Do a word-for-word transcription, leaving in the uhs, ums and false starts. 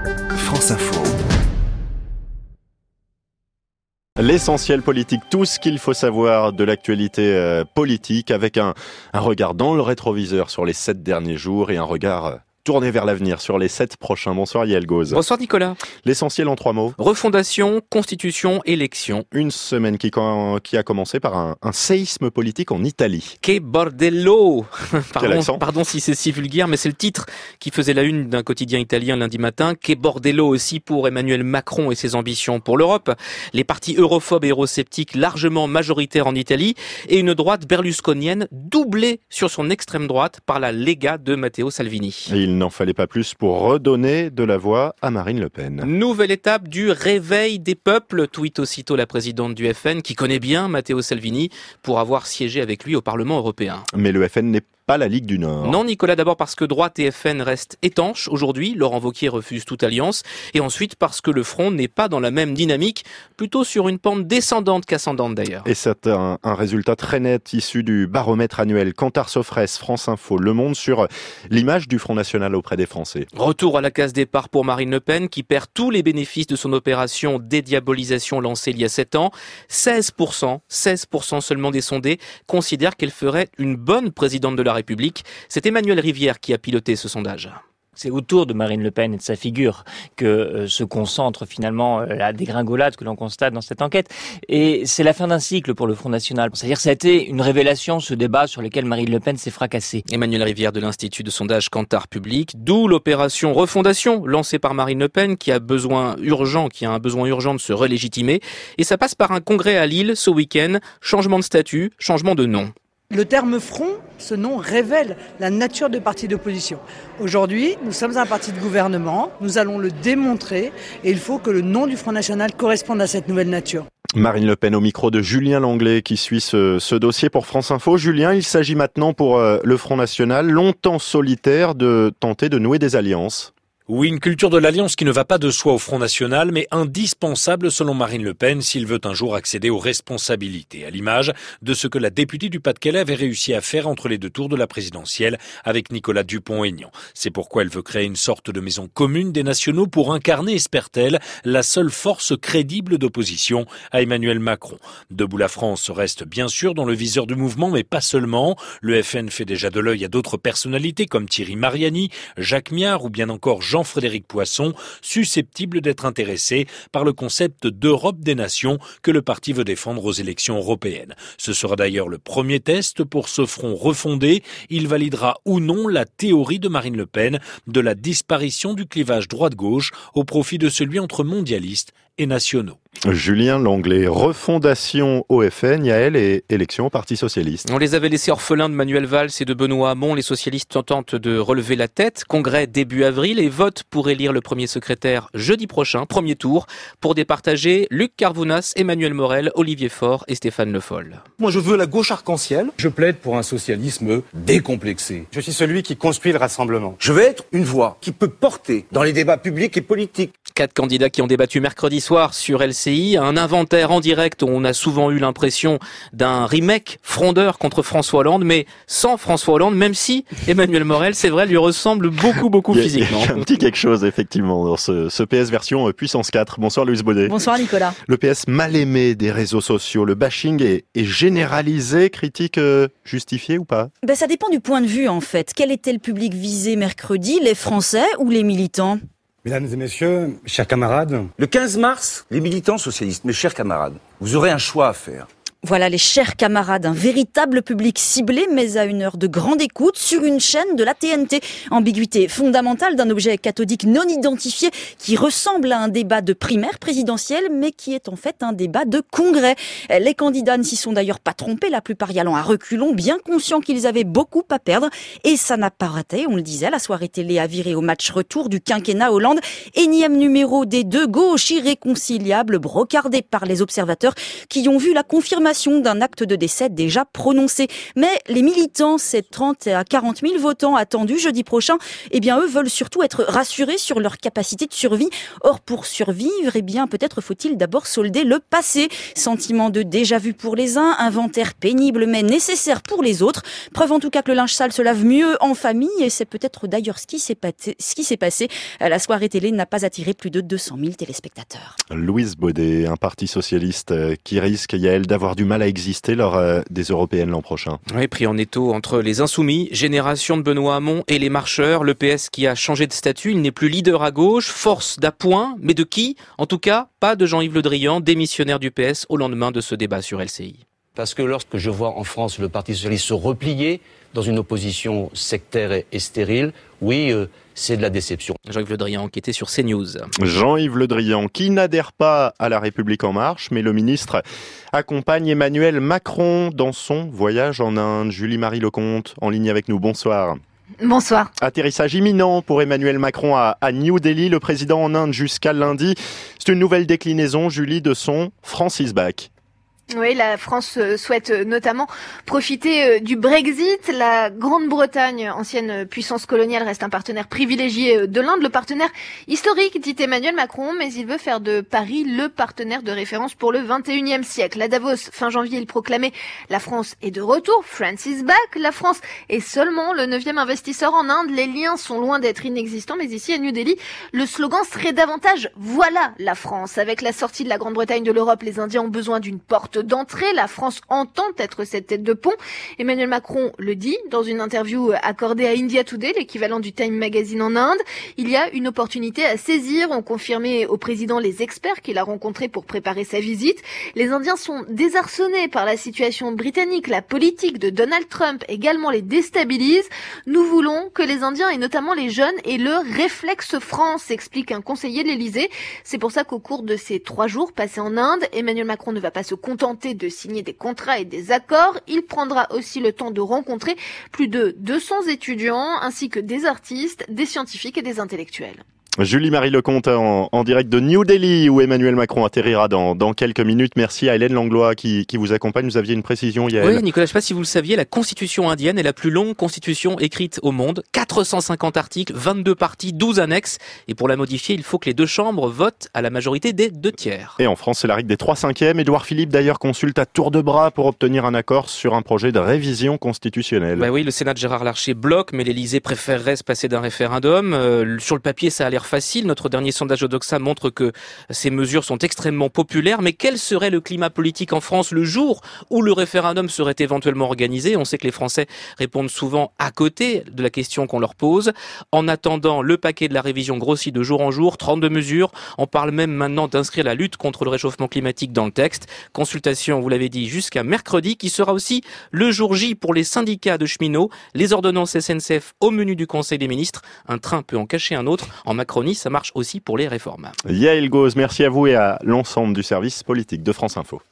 France Info. L'essentiel politique, tout ce qu'il faut savoir de l'actualité euh, politique avec un, un regard dans le rétroviseur sur les sept derniers jours et un regard euh, tourné vers l'avenir sur les sept prochains. Bonsoir Yael Gauze. Bonsoir Nicolas. L'essentiel en trois mots. Refondation, constitution, élection. Une semaine qui, qui a commencé par un, un séisme politique en Italie. Que bordello. Quel accent ? Pardon si c'est si vulgaire, mais c'est le titre qui faisait la une d'un quotidien italien lundi matin. Que bordello aussi pour Emmanuel Macron et ses ambitions pour l'Europe. Les partis europhobes et eurosceptiques largement majoritaires en Italie et une droite berlusconienne doublée sur son extrême droite par la Lega de Matteo Salvini. Et il n'en fallait pas plus pour redonner de la voix à Marine Le Pen. Nouvelle étape du réveil des peuples, tweet aussitôt la présidente du F N qui connaît bien Matteo Salvini pour avoir siégé avec lui au Parlement européen. Mais le F N n'est pas la Ligue du Nord. Non Nicolas, d'abord parce que droite et F N restent étanches aujourd'hui, Laurent Wauquiez refuse toute alliance, et ensuite parce que le front n'est pas dans la même dynamique, plutôt sur une pente descendante qu'ascendante d'ailleurs. Et c'est un, un résultat très net issu du baromètre annuel Kantar Sofres, France Info, Le Monde sur l'image du Front National auprès des Français. Retour à la case départ pour Marine Le Pen qui perd tous les bénéfices de son opération dédiabolisation lancée il y a sept ans. seize pour cent, seize pour cent seulement des sondés considèrent qu'elle ferait une bonne présidente de la République. C'est Emmanuel Rivière qui a piloté ce sondage. C'est autour de Marine Le Pen et de sa figure que euh, se concentre finalement euh, la dégringolade que l'on constate dans cette enquête. Et c'est la fin d'un cycle pour le Front National. C'est-à-dire que ça a été une révélation, ce débat sur lequel Marine Le Pen s'est fracassée. Emmanuel Rivière de l'Institut de sondage Kantar Public, d'où l'opération Refondation lancée par Marine Le Pen qui a besoin urgent, qui a un besoin urgent de se relégitimer. Et ça passe par un congrès à Lille ce week-end, changement de statut, changement de nom. Le terme front, ce nom révèle la nature de parti d'opposition. Aujourd'hui, nous sommes un parti de gouvernement, nous allons le démontrer et il faut que le nom du Front National corresponde à cette nouvelle nature. Marine Le Pen au micro de Julien Langlais qui suit ce, ce dossier pour France Info. Julien, il s'agit maintenant pour euh, le Front National, longtemps solitaire, de tenter de nouer des alliances. Oui, une culture de l'alliance qui ne va pas de soi au Front National, mais indispensable selon Marine Le Pen s'il veut un jour accéder aux responsabilités, à l'image de ce que la députée du Pas-de-Calais avait réussi à faire entre les deux tours de la présidentielle avec Nicolas Dupont-Aignan. C'est pourquoi elle veut créer une sorte de maison commune des nationaux pour incarner, espère-t-elle, la seule force crédible d'opposition à Emmanuel Macron. Debout la France reste bien sûr dans le viseur du mouvement, mais pas seulement. Le F N fait déjà de l'œil à d'autres personnalités comme Thierry Mariani, Jacques Miard ou bien encore Jean-Frédéric Poisson, susceptible d'être intéressé par le concept d'Europe des nations que le parti veut défendre aux élections européennes. Ce sera d'ailleurs le premier test pour ce front refondé. Il validera ou non la théorie de Marine Le Pen de la disparition du clivage droite-gauche au profit de celui entre mondialistes et nationaux. Julien Langlais, refondation au F N, Yael, et élection au Parti Socialiste. On les avait laissés orphelins de Manuel Valls et de Benoît Hamon. Les socialistes tentent de relever la tête. Congrès début avril et vote pour élire le premier secrétaire jeudi prochain, premier tour, pour départager Luc Carvounas, Emmanuel Morel, Olivier Faure et Stéphane Le Foll. Moi je veux la gauche arc-en-ciel. Je plaide pour un socialisme décomplexé. Je suis celui qui construit le rassemblement. Je veux être une voix qui peut porter dans les débats publics et politiques. Quatre candidats qui ont débattu mercredi soir sur L C I, un inventaire en direct où on a souvent eu l'impression d'un remake frondeur contre François Hollande, mais sans François Hollande, même si Emmanuel Morel, c'est vrai, lui ressemble beaucoup, beaucoup physiquement. Il y a un petit quelque chose, effectivement, dans ce, ce P S version puissance quatre. Bonsoir Louise Baudet. Bonsoir Nicolas. Le P S mal aimé des réseaux sociaux, le bashing est, est généralisé, critique euh, justifiée ou pas ? Ben, ça dépend du point de vue en fait. Quel était le public visé mercredi, les Français ou les militants ? Mesdames et messieurs, chers camarades. Le quinze mars, les militants socialistes, mes chers camarades, vous aurez un choix à faire. Voilà les chers camarades, un véritable public ciblé, mais à une heure de grande écoute sur une chaîne de la T N T. Ambiguïté fondamentale d'un objet cathodique non identifié qui ressemble à un débat de primaire présidentielle, mais qui est en fait un débat de congrès. Les candidats ne s'y sont d'ailleurs pas trompés, la plupart y allant à reculons, bien conscients qu'ils avaient beaucoup à perdre. Et ça n'a pas raté, on le disait, la soirée télé a viré au match retour du quinquennat Hollande. Énième numéro des deux gauches irréconciliables, brocardés par les observateurs qui ont vu la confirmation confirmation d'un acte de décès déjà prononcé. Mais les militants, ces trente à quarante mille votants attendus jeudi prochain, eh bien eux veulent surtout être rassurés sur leur capacité de survie. Or, pour survivre, eh bien peut-être faut-il d'abord solder le passé. Sentiment de déjà-vu pour les uns, inventaire pénible mais nécessaire pour les autres. Preuve en tout cas que le linge sale se lave mieux en famille, et c'est peut-être d'ailleurs ce qui s'est passé. Ce qui s'est passé. La soirée télé n'a pas attiré plus de deux cent mille téléspectateurs. Louise Baudet, un parti socialiste qui risque, Yael, d'avoir du mal à exister lors des européennes l'an prochain. Oui, pris en étau entre les Insoumis, génération de Benoît Hamon, et les Marcheurs, le P S qui a changé de statut, il n'est plus leader à gauche, force d'appoint, mais de qui? En tout cas, pas de Jean-Yves Le Drian, démissionnaire du P S au lendemain de ce débat sur L C I. Parce que lorsque je vois en France le Parti socialiste se replier dans une opposition sectaire et stérile, oui, euh, c'est de la déception. Jean-Yves Le Drian qui était sur CNews. Jean-Yves Le Drian qui n'adhère pas à La République En Marche, mais le ministre accompagne Emmanuel Macron dans son voyage en Inde. Julie-Marie Lecomte en ligne avec nous, bonsoir. Bonsoir. Atterrissage imminent pour Emmanuel Macron à, à New Delhi, le président en Inde jusqu'à lundi. C'est une nouvelle déclinaison, Julie, de son Francis Back. Oui, la France souhaite notamment profiter du Brexit. La Grande-Bretagne, ancienne puissance coloniale, reste un partenaire privilégié de l'Inde, le partenaire historique, dit Emmanuel Macron, mais il veut faire de Paris le partenaire de référence pour le vingt et unième siècle. À Davos, fin janvier, il proclamait « La France est de retour, Francis back ». La France est seulement le neuvième investisseur en Inde. Les liens sont loin d'être inexistants, mais ici à New Delhi, le slogan serait davantage « Voilà la France ». Avec la sortie de la Grande-Bretagne de l'Europe, les Indiens ont besoin d'une porte d'entrée. La France entend être cette tête de pont. Emmanuel Macron le dit dans une interview accordée à India Today, l'équivalent du Time Magazine en Inde. Il y a une opportunité à saisir, ont confirmé au président les experts qu'il a rencontrés pour préparer sa visite. Les Indiens sont désarçonnés par la situation britannique. La politique de Donald Trump également les déstabilise. Nous voulons que les Indiens, et notamment les jeunes, aient le réflexe France, explique un conseiller de l'Élysée. C'est pour ça qu'au cours de ces trois jours passés en Inde, Emmanuel Macron ne va pas se contenter de signer des contrats et des accords. Il prendra aussi le temps de rencontrer plus de deux cents étudiants ainsi que des artistes, des scientifiques et des intellectuels. Julie-Marie Lecomte en, en direct de New Delhi où Emmanuel Macron atterrira dans, dans quelques minutes. Merci à Hélène Langlois qui, qui vous accompagne. Vous aviez une précision, Yael. Oui, Nicolas, je ne sais pas si vous le saviez, la constitution indienne est la plus longue constitution écrite au monde. quatre cent cinquante articles, vingt-deux parties, douze annexes. Et pour la modifier, il faut que les deux chambres votent à la majorité des deux tiers. Et en France, c'est la règle des trois cinquièmes. Édouard Philippe, d'ailleurs, consulte à tour de bras pour obtenir un accord sur un projet de révision constitutionnelle. Bah oui, le Sénat de Gérard Larcher bloque, mais l'Élysée préférerait se passer d'un référendum. Euh, sur le papier, ça a l'air facile. Notre dernier sondage Odoxa montre que ces mesures sont extrêmement populaires. Mais quel serait le climat politique en France le jour où le référendum serait éventuellement organisé? On sait que les Français répondent souvent à côté de la question qu'on leur pose. En attendant, le paquet de la révision grossit de jour en jour, trente-deux mesures. On parle même maintenant d'inscrire la lutte contre le réchauffement climatique dans le texte. Consultation, vous l'avez dit, jusqu'à mercredi, qui sera aussi le jour J pour les syndicats de cheminots. Les ordonnances S N C F au menu du Conseil des ministres. Un train peut en cacher un autre. En Macronie, ça marche aussi pour les réformes. Yael Gauze, merci à vous et à l'ensemble du service politique de France Info.